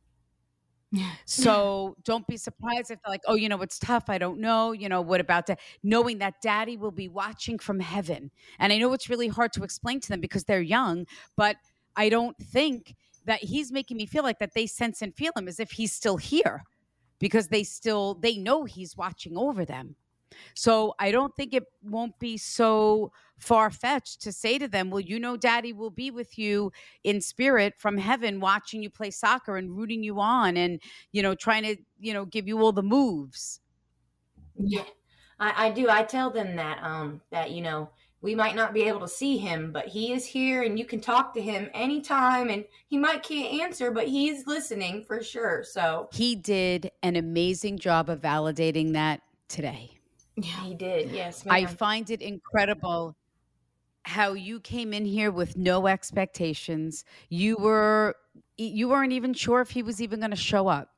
Speaker 5: So don't be surprised if they're like, oh, you know, it's tough. I don't know. You know, what about that? Knowing that daddy will be watching from heaven. And I know it's really hard to explain to them because they're young, but I don't think that he's making me feel like that they sense and feel him as if he's still here because they still, they know he's watching over them. So I don't think it won't be so far-fetched to say to them, well, you know, daddy will be with you in spirit from heaven, watching you play soccer and rooting you on and, you know, trying to, you know, give you all the moves.
Speaker 6: Yeah, I, I do. I tell them that, um, that, you know, we might not be able to see him, but he is here and you can talk to him anytime and he might can't answer, but he's listening for sure. So
Speaker 5: He did an amazing job of validating that today.
Speaker 6: yeah, he did. Yes, ma'am.
Speaker 5: I find it incredible how you came in here with no expectations. You were you weren't even sure if he was even going to show up.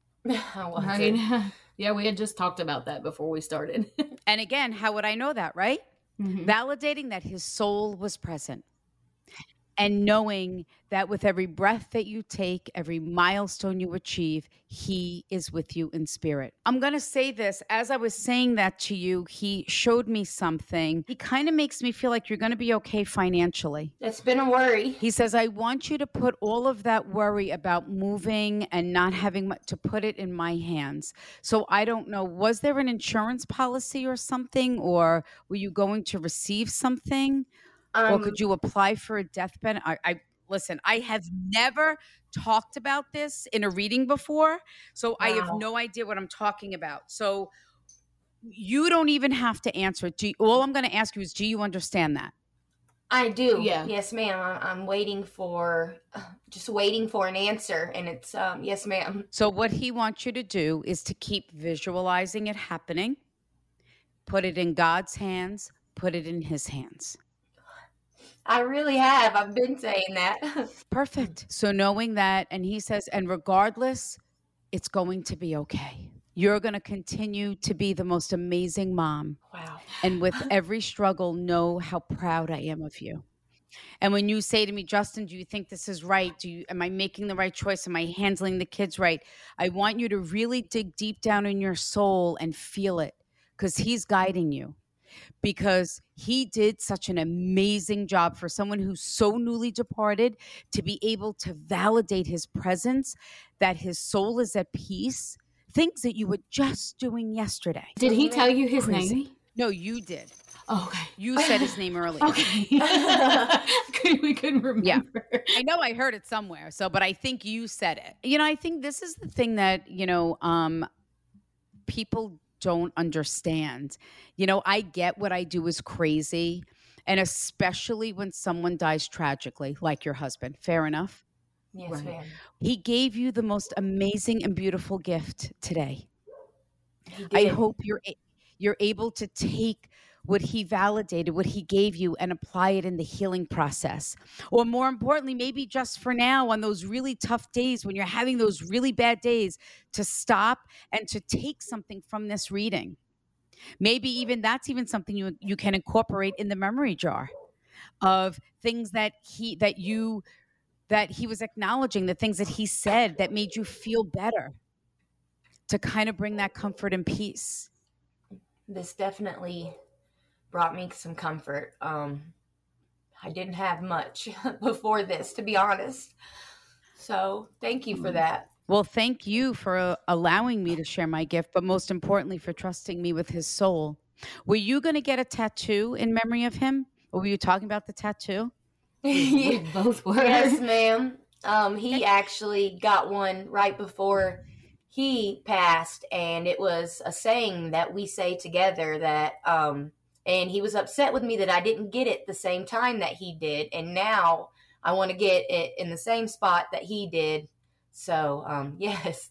Speaker 6: I wasn't.
Speaker 7: Right. Yeah, we had just talked about that before we started.
Speaker 5: And again, how would I know that, right?
Speaker 7: Mhm.
Speaker 5: Validating that his soul was present and knowing that with every breath that you take, every milestone you achieve, he is with you in spirit. I'm going to say this. As I was saying that to you, he showed me something. He kind of makes me feel like you're going to be okay financially.
Speaker 6: It's been a worry.
Speaker 5: He says, I want you to put all of that worry about moving and not having mu- to put it in my hands. So I don't know, was there an insurance policy or something, or were you going to receive something? Or
Speaker 6: Um,
Speaker 5: could you apply for a death benefit? I, I listen, I have never talked about this in a reading before, so I have
Speaker 6: Wow.
Speaker 5: no idea what I'm talking about. So you don't even have to answer it. Do you, all I'm going to ask you is, do you understand that?
Speaker 6: I do.
Speaker 7: Yeah.
Speaker 6: Yes, ma'am. I- I'm waiting for, uh, just waiting for an answer. And it's, um, yes, ma'am.
Speaker 5: So what he wants you to do is to keep visualizing it happening, put it in God's hands, put it in his hands.
Speaker 6: I really have. I've been saying that.
Speaker 5: Perfect. So knowing that, and he says, and regardless, it's going to be okay. You're going to continue to be the most amazing mom.
Speaker 6: Wow.
Speaker 5: And with every struggle, know how proud I am of you. And when you say to me, Justin, do you think this is right? Do you, am I making the right choice? Am I handling the kids right? I want you to really dig deep down in your soul and feel it, because he's guiding you. Because he did such an amazing job for someone who's so newly departed to be able to validate his presence, that his soul is at peace, things that you were just doing yesterday.
Speaker 7: Did he tell you his
Speaker 5: Crazy.
Speaker 7: name?
Speaker 5: No, you did.
Speaker 7: Oh, okay.
Speaker 5: You said his name earlier.
Speaker 7: Okay. We couldn't remember.
Speaker 5: Yeah. I know I heard it somewhere. So, but I think you said it. You know, I think this is the thing that, you know, um, people don't understand. You know, I get what I do is crazy. And especially when someone dies tragically, like your husband. Fair enough?
Speaker 6: Yes,
Speaker 7: Right.
Speaker 6: ma'am.
Speaker 5: He gave you the most amazing and beautiful gift today.
Speaker 6: He
Speaker 5: I
Speaker 6: did.
Speaker 5: hope you're a- you're able to take what he validated, what he gave you, and apply it in the healing process. Or more importantly, maybe just for now, on those really tough days when you're having those really bad days, to stop and to take something from this reading. Maybe even that's even something you you can incorporate in the memory jar of things that he that you that he was acknowledging, the things that he said that made you feel better, to kind of bring that comfort and peace.
Speaker 6: This definitely brought me some comfort. Um, I didn't have much before this, to be honest. So thank you for that.
Speaker 5: Well, thank you for uh, allowing me to share my gift, but most importantly, for trusting me with his soul. Were you going to get a tattoo in memory of him? Or were you talking about the tattoo?
Speaker 7: We both were.
Speaker 6: Yes, ma'am. Um, he actually got one right before he passed, and it was a saying that we say together that, um, and he was upset with me that I didn't get it the same time that he did, and now I want to get it in the same spot that he did. So, um, yes.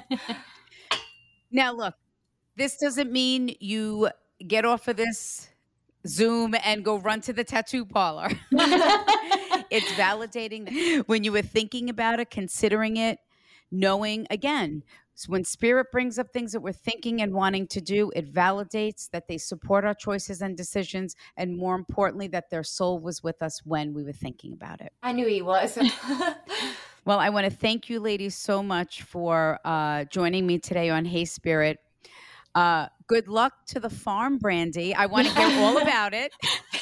Speaker 5: Now, look, this doesn't mean you get off of this Zoom and go run to the tattoo parlor. It's validating when you were thinking about it, considering it, knowing, again, so when spirit brings up things that we're thinking and wanting to do, it validates that they support our choices and decisions, and more importantly, that their soul was with us when we were thinking about it.
Speaker 6: I knew he was.
Speaker 5: Well, I want to thank you ladies so much for uh, joining me today on Hey Spirit. Uh, good luck to the farm, Brandy. I want to hear all about it.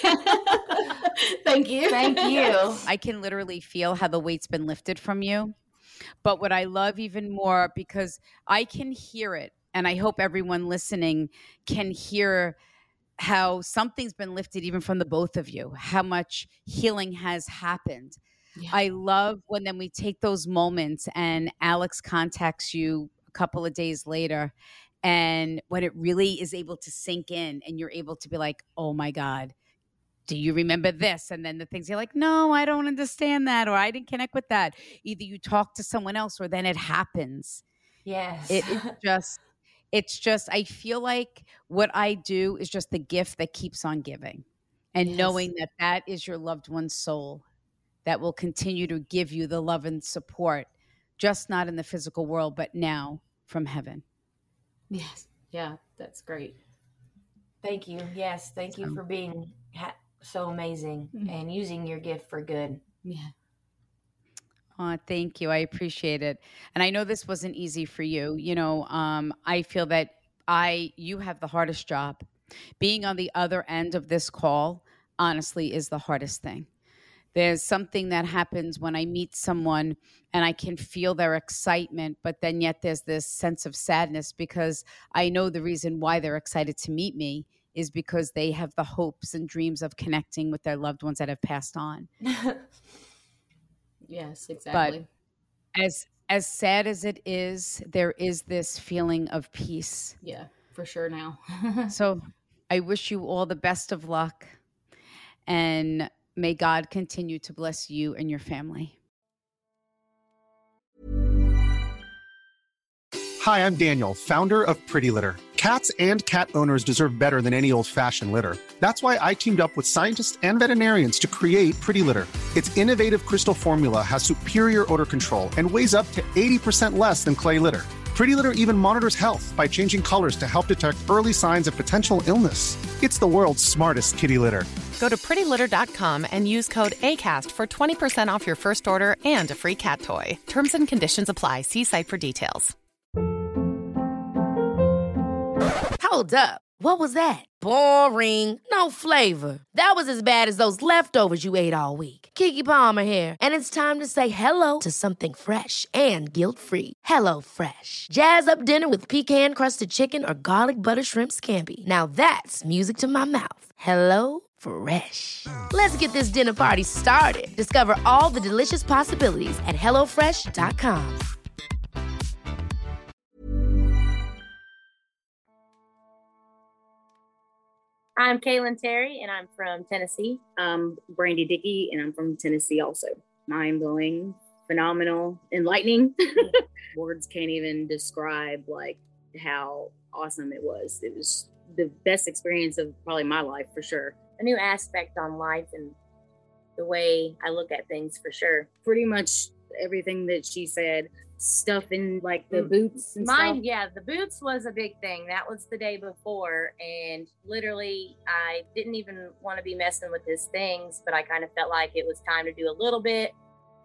Speaker 6: Thank you. Thank you.
Speaker 5: I can literally feel how the weight's been lifted from you. But what I love even more, because I can hear it, and I hope everyone listening can hear how something's been lifted even from the both of you, how much healing has happened. Yeah. I love when then we take those moments and Alex contacts you a couple of days later, and when it really is able to sink in and you're able to be like, oh my God, do you remember this? And then the things you're like, no, I don't understand that, or I didn't connect with that. Either you talk to someone else or then it happens.
Speaker 6: Yes.
Speaker 5: It, it's just, it's just, I feel like what I do is just the gift that keeps on giving. And yes. knowing that that is your loved one's soul that will continue to give you the love and support, just not in the physical world, but now from heaven.
Speaker 7: Yes. Yeah, that's great.
Speaker 6: Thank you. Yes. Thank you for being ha- so amazing mm-hmm. and using your gift for good.
Speaker 7: Yeah.
Speaker 5: Oh, thank you. I appreciate it. And I know this wasn't easy for you. You know, um, I feel that I, you have the hardest job. Being on the other end of this call, honestly, is the hardest thing. There's something that happens when I meet someone and I can feel their excitement, but then yet there's this sense of sadness because I know the reason why they're excited to meet me is because they have the hopes and dreams of connecting with their loved ones that have passed on.
Speaker 7: Yes, exactly.
Speaker 5: But as as sad as it is, there is this feeling of peace.
Speaker 7: Yeah, for sure now.
Speaker 5: So I wish you all the best of luck, and may God continue to bless you and your family.
Speaker 9: Hi, I'm Daniel, founder of Pretty Litter. Cats and cat owners deserve better than any old-fashioned litter. That's why I teamed up with scientists and veterinarians to create Pretty Litter. Its innovative crystal formula has superior odor control and weighs up to eighty percent less than clay litter. Pretty Litter even monitors health by changing colors to help detect early signs of potential illness. It's the world's smartest kitty litter.
Speaker 10: Go to pretty litter dot com and use code ACAST for twenty percent off your first order and a free cat toy. Terms and conditions apply. See site for details.
Speaker 8: Hold up. What was that? Boring. No flavor. That was as bad as those leftovers you ate all week. Keke Palmer here, and it's time to say hello to something fresh and guilt-free. Hello Fresh. Jazz up dinner with pecan-crusted chicken or garlic butter shrimp scampi. Now that's music to my mouth. Hello Fresh. Let's get this dinner party started. Discover all the delicious possibilities at hello fresh dot com.
Speaker 11: I'm Kaylin Terry, and I'm from Tennessee.
Speaker 12: I'm Brandy Dickey, and I'm from Tennessee also. Mind-blowing, phenomenal, enlightening. Words can't even describe like how awesome it was. It was the best experience of probably my life for sure.
Speaker 11: A new aspect on life and the way I look at things for sure.
Speaker 12: Pretty much everything that she said. Stuff in like the boots and
Speaker 11: Mine,
Speaker 12: stuff.
Speaker 11: yeah, the boots was a big thing. That was the day before, and literally I didn't even want to be messing with his things, but I kind of felt like it was time to do a little bit,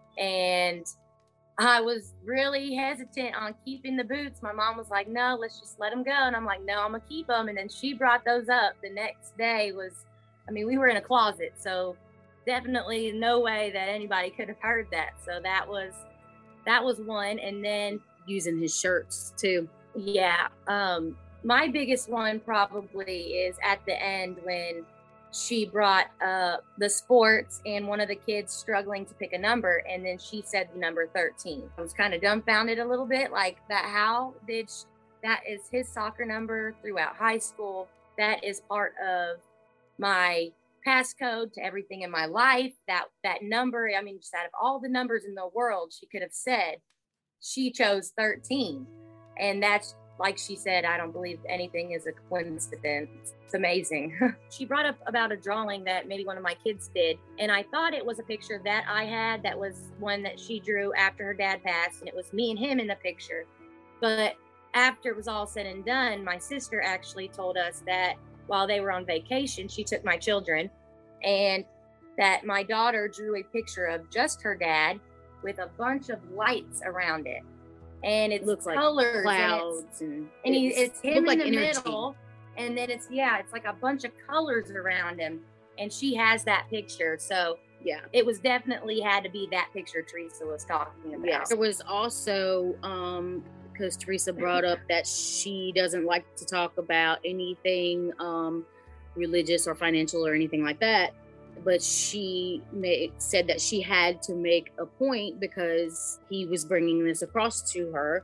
Speaker 11: and I was really hesitant on keeping the boots. My mom was like, no, let's just let them go, and I'm like, no, I'm gonna keep them. And then she brought those up the next day. Was I mean, we were in a closet, so definitely no way that anybody could have heard that. So that was That was one. And then
Speaker 12: using his shirts too.
Speaker 11: Yeah. Um, my biggest one probably is at the end when she brought uh, the sports and one of the kids struggling to pick a number. And then she said the number thirteen. I was kind of dumbfounded a little bit, like that. How did she, that is his soccer number throughout high school. That is part of my passcode to everything in my life. That that number, I mean, just out of all the numbers in the world she could have said, she chose thirteen. And that's, like she said, I don't believe anything is a coincidence. It's amazing. She brought up about a drawing that maybe one of my kids did, and I thought it was a picture that I had that was one that she drew after her dad passed, and it was me and him in the picture. But after it was all said and done, my sister actually told us that while they were on vacation, she took my children, and that my daughter drew a picture of just her dad with a bunch of lights around it. And it looks like colors,
Speaker 12: clouds,
Speaker 11: and,
Speaker 12: and,
Speaker 11: and he, it's him in
Speaker 12: like
Speaker 11: the
Speaker 12: energy.
Speaker 11: middle, and then it's, yeah, it's like a bunch of colors around him. And she has that picture. So
Speaker 12: yeah,
Speaker 11: it was definitely had to be that picture Teresa was talking about.
Speaker 12: Yeah. There was also, um, because Teresa brought up that she doesn't like to talk about anything um, religious or financial or anything like that. But she made, said that she had to make a point because he was bringing this across to her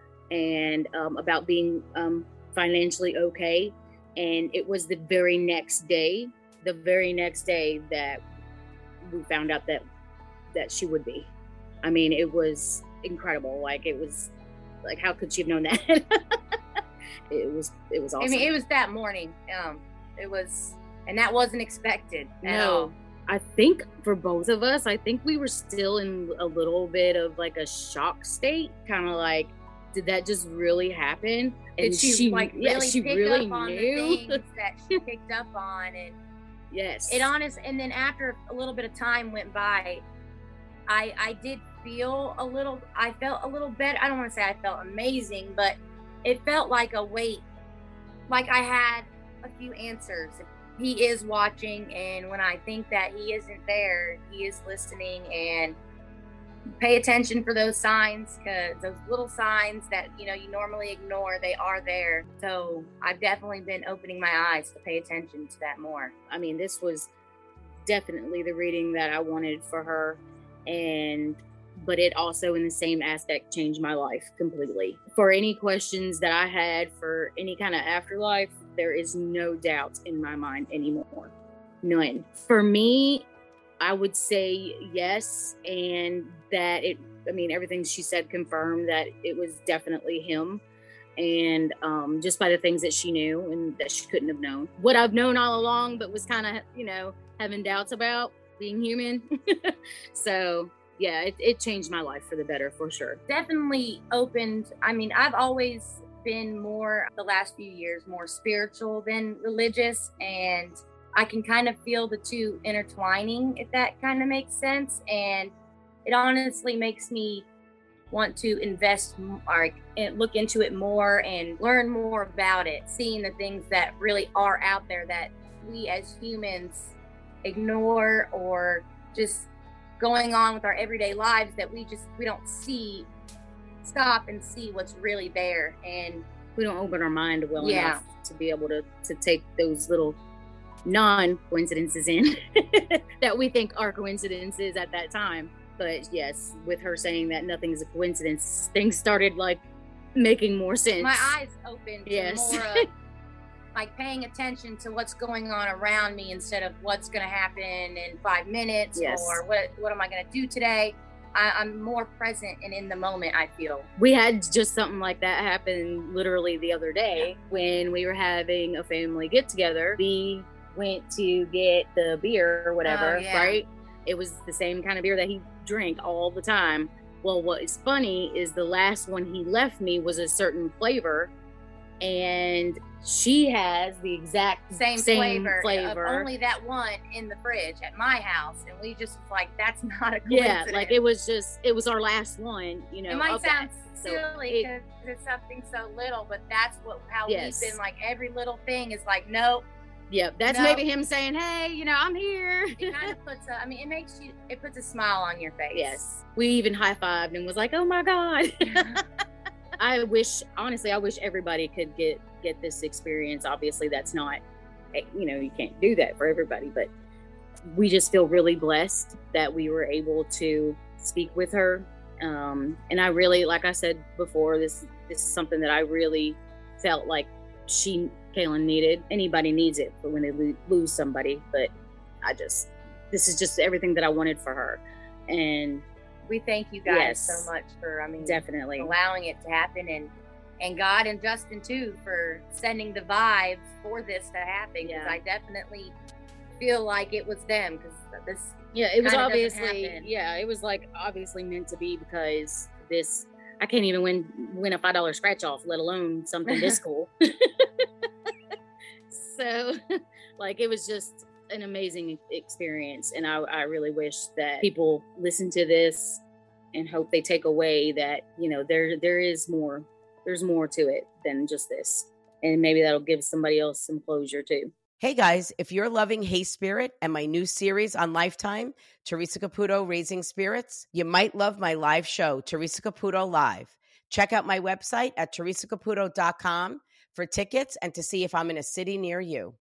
Speaker 12: and um, about being um, financially okay. And it was the very next day, the very next day that we found out that that she would be. I mean, it was incredible. Like, it was like, how could she have known that? it was it was awesome.
Speaker 11: I mean, it was that morning. Um, it was. And that wasn't expected.
Speaker 12: No, I think for both of us, I think we were still in a little bit of like a shock state, kind of like, did that just really happen?
Speaker 11: And did she, she like really yeah, she
Speaker 12: pick
Speaker 11: really up
Speaker 12: knew.
Speaker 11: on the things that she picked up on? And
Speaker 12: yes,
Speaker 11: it honest. And then after a little bit of time went by, I I did feel a little. I felt a little better. I don't want to say I felt amazing, but it felt like a weight, like I had a few answers. He is watching, and when I think that he isn't there, he is listening. And pay attention for those signs, because those little signs that, you know, you normally ignore, they are there. So I've definitely been opening my eyes to pay attention to that more.
Speaker 12: I mean, this was definitely the reading that I wanted for her, and but it also in the same aspect changed my life completely. For any questions that I had for any kind of afterlife, there is no doubt in my mind anymore. None. For me, I would say yes, and that it, I mean, everything she said confirmed that it was definitely him. And um, just by the things that she knew and that she couldn't have known. What I've known all along, but was kind of, you know, having doubts about being human. So yeah, it, it changed my life for the better, for sure.
Speaker 11: Definitely opened. I mean, I've always been more, the last few years, more spiritual than religious. And I can kind of feel the two intertwining, if that kind of makes sense. And it honestly makes me want to invest or look into it more and learn more about it, seeing the things that really are out there that we as humans ignore, or just going on with our everyday lives that we just we don't see stop and see what's really there. And
Speaker 12: we don't open our mind well
Speaker 11: yeah.
Speaker 12: enough to be able to to take those little non-coincidences in that we think are coincidences at that time. But yes, with her saying that nothing's a coincidence, things started like making more sense.
Speaker 11: My eyes opened to
Speaker 12: yes.
Speaker 11: more of like paying attention to what's going on around me instead of what's going to happen in five minutes
Speaker 12: yes.
Speaker 11: or what what am I going to do today. I, I'm more present and in the moment, I feel.
Speaker 12: We had just something like that happen literally the other day when we were having a family get together. We went to get the beer or whatever,
Speaker 11: oh, yeah.
Speaker 12: right? It was the same kind of beer that he drank all the time. Well, what is funny is the last one he left me was a certain flavor, and she has the exact
Speaker 11: same,
Speaker 12: same
Speaker 11: flavor,
Speaker 12: flavor.
Speaker 11: Of only that one in the fridge at my house, and we just was like, that's not a coincidence.
Speaker 12: Yeah, like it was just, it was our last one, you know.
Speaker 11: It might sound
Speaker 12: that.
Speaker 11: silly
Speaker 12: so
Speaker 11: because it, it's something so little, but that's what how
Speaker 12: yes.
Speaker 11: we've been. Like every little thing is like, nope.
Speaker 12: Yeah, that's
Speaker 11: no.
Speaker 12: maybe him saying, hey, you know, I'm here.
Speaker 11: It kind of puts a, I mean, it makes you, it puts a smile on your face.
Speaker 12: Yes. We even high-fived and was like, oh my God. I wish, honestly, I wish everybody could get, get this experience. Obviously, that's not, you know, you can't do that for everybody, but we just feel really blessed that we were able to speak with her. Um, and I really, like I said before, this, this is something that I really felt like she, Kaylin needed. Anybody needs it for when they lo- lose somebody, but I just, this is just everything that I wanted for her. And
Speaker 11: we thank you guys
Speaker 12: yes,
Speaker 11: so much for, I mean,
Speaker 12: definitely
Speaker 11: allowing it to happen, and and God and Justin too for sending the vibes for this to happen. Because
Speaker 12: yeah.
Speaker 11: I definitely feel like it was them. Because this,
Speaker 12: yeah, it was obviously, yeah, it was like obviously meant to be, because this, I can't even win win a five dollar scratch off, let alone something this cool. So, like, it was just an amazing experience, and I, I really wish that people listen to this and hope they take away that, you know, there there is more, there's more to it than just this, and maybe that'll give somebody else some closure too.
Speaker 1: Hey guys, if you're loving Hey Spirit and my new series on Lifetime, Teresa Caputo Raising Spirits, you might love my live show, Teresa Caputo Live. Check out my website at teresa caputo dot com for tickets and to see if I'm in a city near you.